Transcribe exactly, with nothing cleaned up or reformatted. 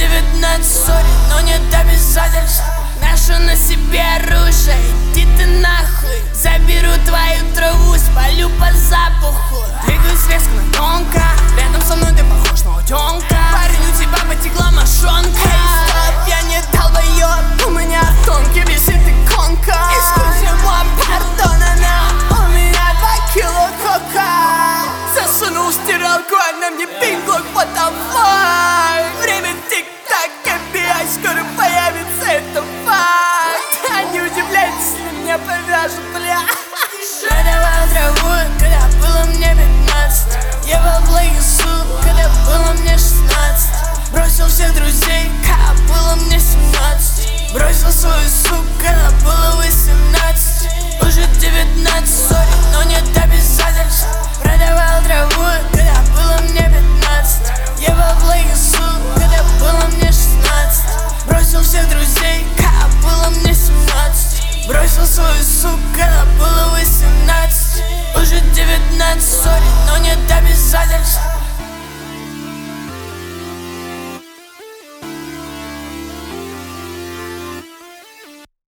девятнадцать, сори, но нет обязательств. Ношу на себе оружие, иди ты нахуй. Заберу твою траву, спалю по запаху. Двигаюсь резко, но тонко, рядом со мной ты похож на утенка. Парень, у тебя потекла мошонка. Эй, стоп, я не долбоёб, у меня тонкий висит иконка. Эксклюзива, пардонана, у меня два кило кока. Засунул в стиралку, а на мне пинг-блок, what the fuck. Время тик-так, эф би ай скоро появится, это факт. А не удивляйтесь, если меня повяжут, бля. Продавал траву, когда было мне пятнадцать. Ебал плейсу, когда было мне шестнадцать. Бросил всех друзей, когда было мне семнадцать. Бросил свою суку, когда было восемнадцать. Уже девятнадцать, сори, но нет обязательств. Продавал траву,